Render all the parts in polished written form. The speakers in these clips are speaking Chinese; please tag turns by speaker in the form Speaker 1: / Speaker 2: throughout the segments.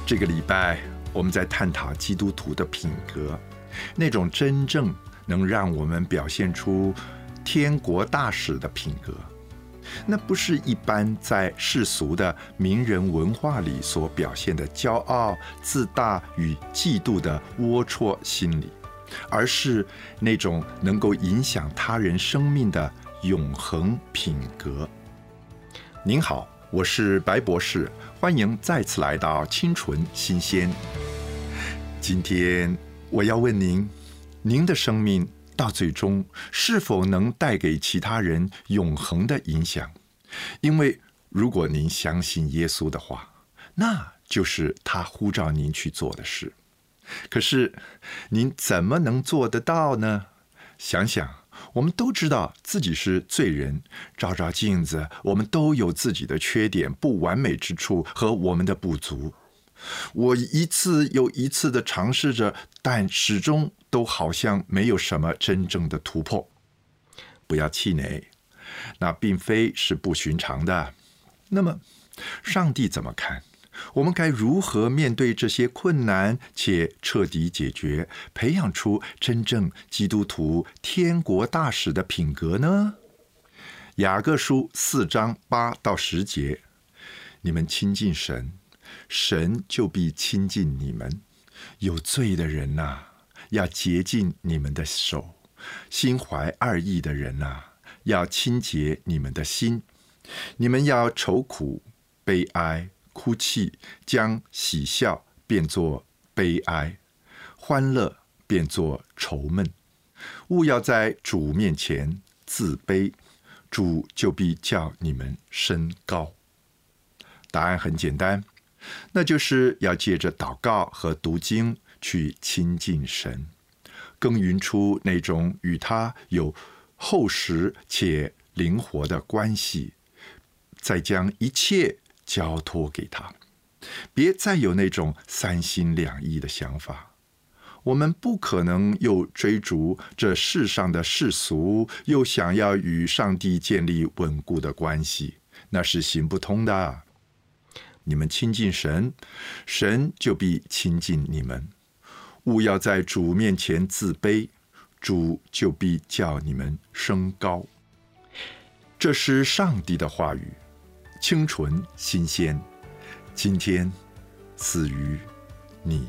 Speaker 1: 这个礼拜我们在探讨基督徒的品格，那种真正能让我们表现出天国大使的品格。那不是一般在世俗的名人文化里所表现的骄傲、自大与嫉妒的龌龊心理，而是那种能够影响他人生命的永恒品格。您好，我是白博士，欢迎再次来到清纯新鲜。今天我要问您，您的生命到最终是否能带给其他人永恒的影响？因为如果您相信耶稣的话，那就是他呼召您去做的事。可是您怎么能做得到呢？想想，我们都知道自己是罪人，照照镜子，我们都有自己的缺点、不完美之处和我们的不足。我一次又一次的尝试着，但始终都好像没有什么真正的突破。不要气馁，那并非是不寻常的。那么，上帝怎么看？我们该如何面对这些困难且彻底解决，培养出真正基督徒天国大使的品格呢？雅各书4章8到10节，你们亲近神，神就必亲近你们。有罪的人啊，要洁净你们的手；心怀二意的人啊，要清洁你们的心。你们要愁苦、悲哀、哭泣，将喜笑变作悲哀，欢乐变作愁闷。务要在主面前自卑，主就必叫你们升高。答案很简单，那就是要借着祷告和读经去亲近神，耕耘出那种与他有厚实且灵活的关系，再将一切交托给他，别再有那种三心两意的想法。我们不可能又追逐这世上的世俗，又想要与上帝建立稳固的关系，那是行不通的。你们亲近神，神就必亲近你们。务要在主面前自卑，主就必叫你们升高。这是上帝的话语，清纯新鲜，今天赐予你。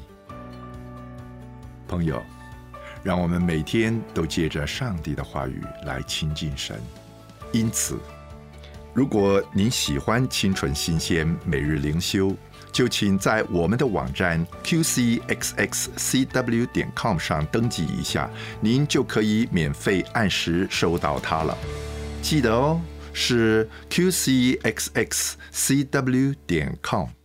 Speaker 1: 朋友，让我们每天都借着上帝的话语来亲近神。因此，如果您喜欢清纯新鲜每日灵修，就请在我们的网站 qcxxcw.com 上登记一下，您就可以免费按时收到它了。记得哦，是 qcxxcw.com。